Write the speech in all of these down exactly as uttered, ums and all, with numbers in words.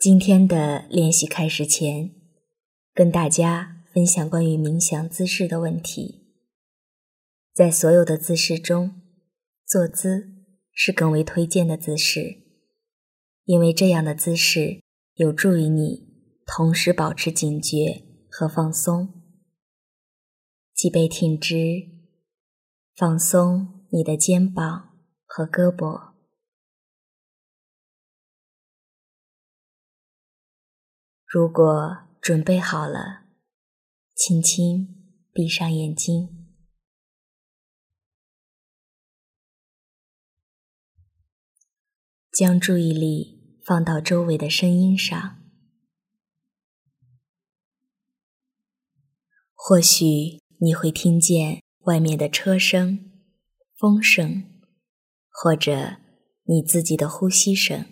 今天的练习开始前，跟大家分享关于冥想姿势的问题。在所有的姿势中，坐姿是更为推荐的姿势，因为这样的姿势有助于你同时保持警觉和放松。脊背挺直，放松你的肩膀和胳膊。如果准备好了，轻轻闭上眼睛。将注意力放到周围的声音上。或许你会听见外面的车声、风声，或者你自己的呼吸声。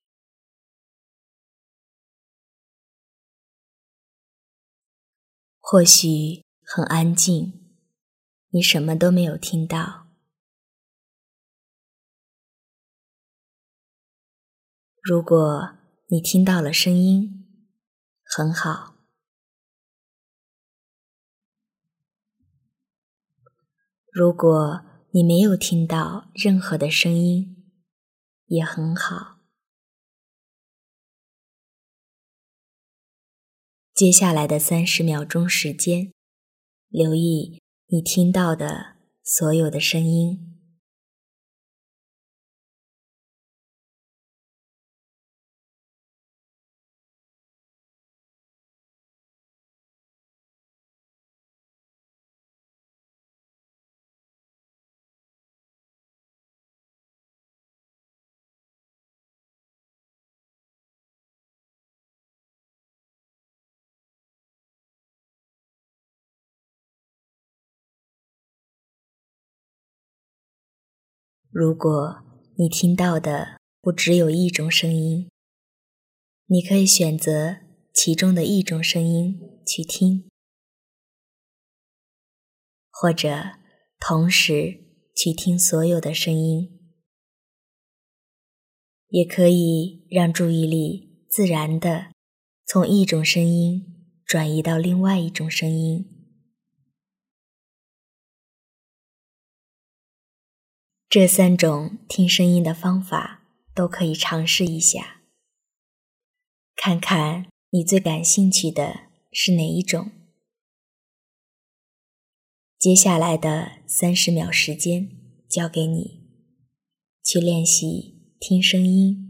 或许很安静，你什么都没有听到。如果你听到了声音，很好。如果你没有听到任何的声音，也很好。接下来的三十秒钟时间，留意你听到的所有的声音。如果你听到的不只有一种声音，你可以选择其中的一种声音去听，或者同时去听所有的声音，也可以让注意力自然地从一种声音转移到另外一种声音。这三种听声音的方法都可以尝试一下，看看你最感兴趣的是哪一种。接下来的三十秒时间交给你，去练习听声音。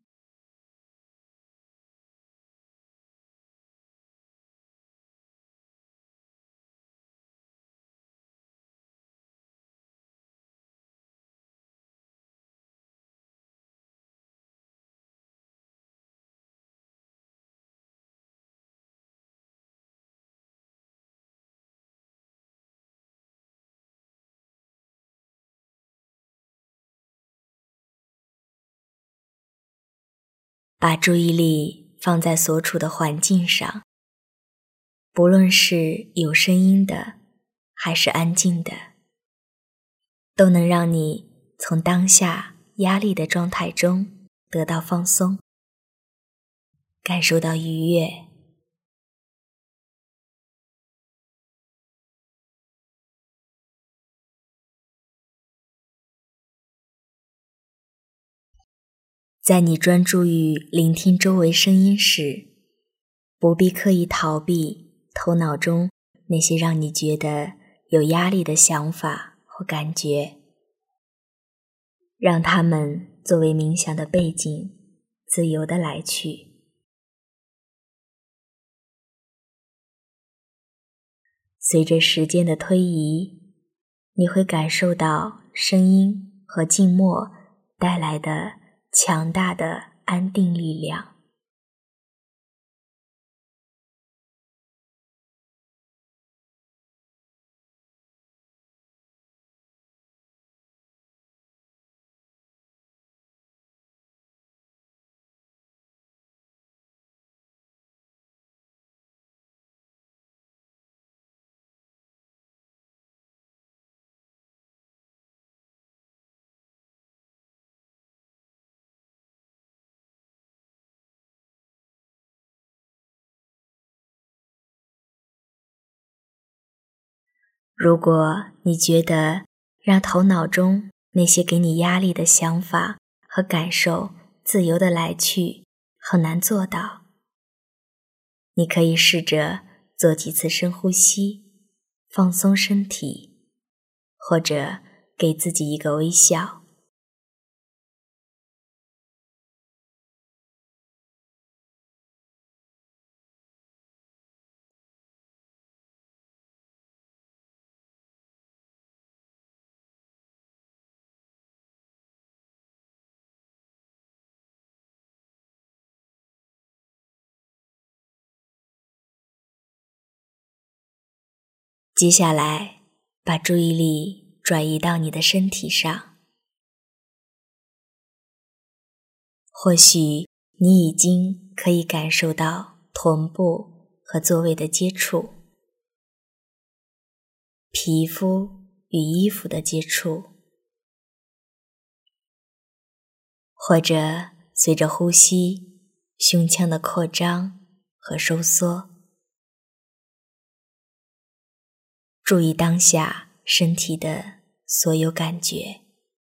把注意力放在所处的环境上，不论是有声音的还是安静的，都能让你从当下压力的状态中得到放松，感受到愉悦。在你专注于聆听周围声音时，不必刻意逃避头脑中那些让你觉得有压力的想法或感觉，让它们作为冥想的背景，自由地来去。随着时间的推移，你会感受到声音和静默带来的强大的安定力量。 如果你觉得让头脑中那些给你压力的想法和感受自由地来去很难做到，你可以试着做几次深呼吸，放松身体，或者给自己一个微笑。接下来，把注意力转移到你的身体上。或许你已经可以感受到臀部和座位的接触，皮肤与衣服的接触，或者随着呼吸，胸腔的扩张和收缩。注意当下身体的所有感觉。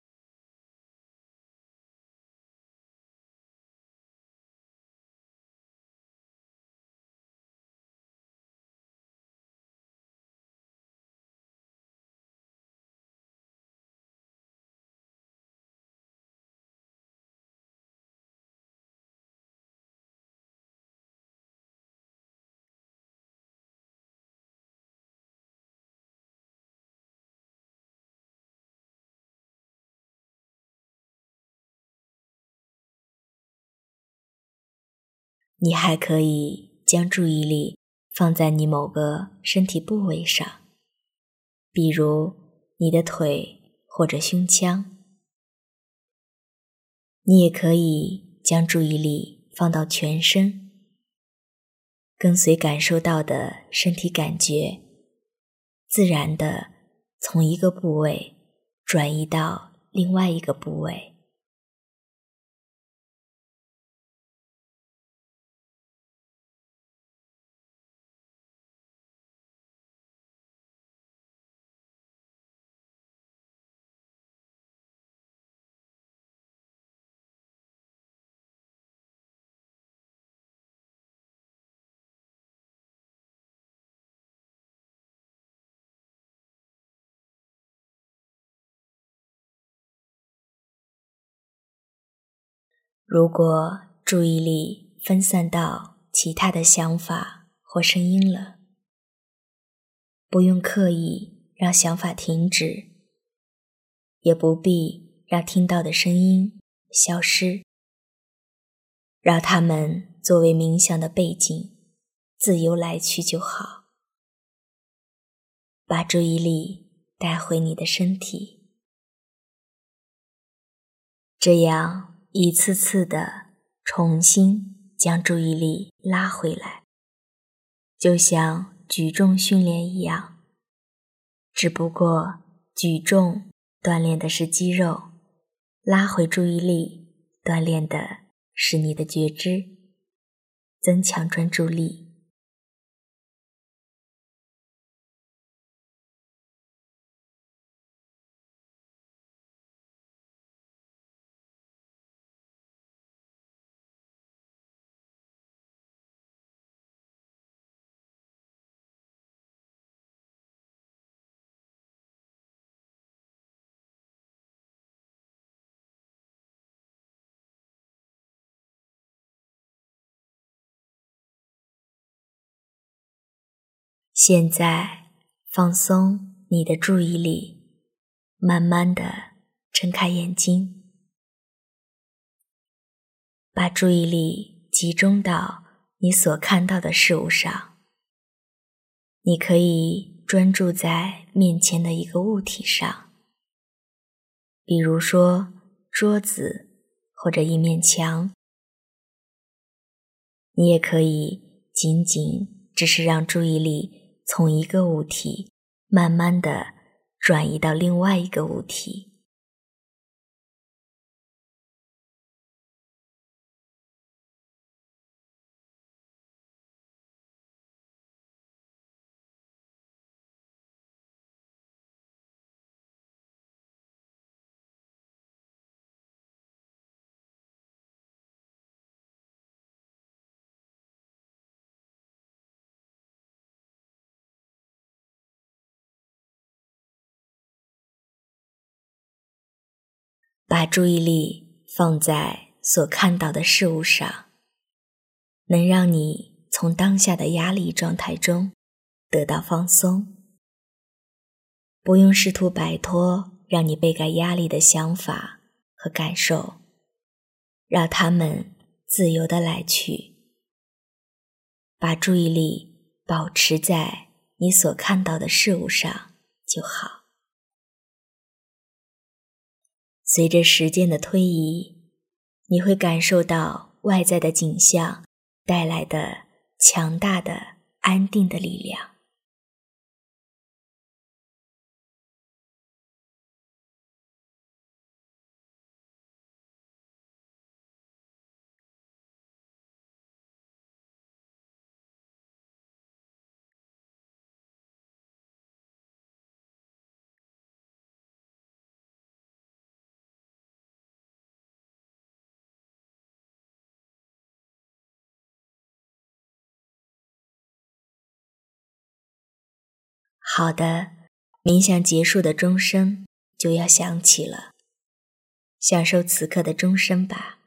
你还可以将注意力放在你某个身体部位上，比如你的腿或者胸腔。你也可以将注意力放到全身，跟随感受到的身体感觉，自然地从一个部位转移到另外一个部位。如果注意力分散到其他的想法或声音了，不用刻意让想法停止，也不必让听到的声音消失，让它们作为冥想的背景，自由来去就好。把注意力带回你的身体，这样一次次地重新将注意力拉回来，就像举重训练一样，只不过举重锻炼的是肌肉，拉回注意力锻炼的是你的觉知，增强专注力。现在放松你的注意力，慢慢地睁开眼睛，把注意力集中到你所看到的事物上。你可以专注在面前的一个物体上，比如说桌子或者一面墙。你也可以仅仅只是让注意力从一个物体慢慢地转移到另外一个物体。 把注意力放在所看到的事物上，能让你从当下的压力状态中得到放松，不用试图摆脱让你倍感压力的想法和感受，让它们自由地来去。把注意力保持在你所看到的事物上就好。随着时间的推移，你会感受到外在的景象带来的强大的安定的力量。好的，冥想结束的钟声就要响起了，享受此刻的钟声吧。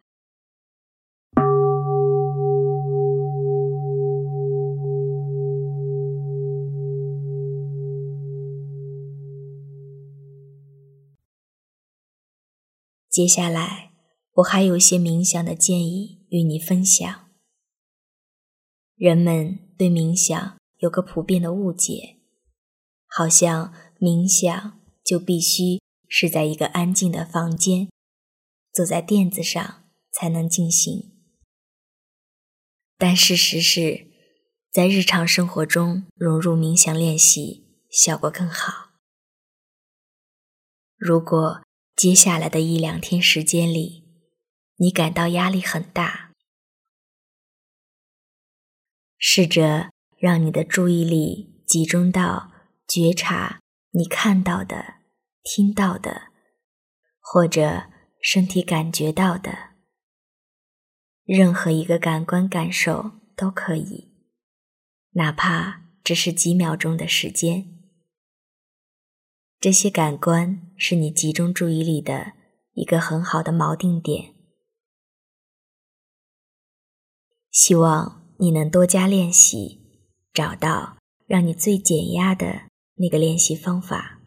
接下来，我还有一些冥想的建议与你分享。人们对冥想有个普遍的误解，好像冥想就必须是在一个安静的房间，坐在垫子上才能进行。但事实是，在日常生活中融入冥想练习，效果更好。如果接下来的一两天时间里，你感到压力很大，试着让你的注意力集中到觉察你看到的、听到的，或者身体感觉到的，任何一个感官感受都可以，哪怕只是几秒钟的时间。这些感官是你集中注意力的一个很好的锚定点。希望你能多加练习，找到让你最减压的那个练习方法。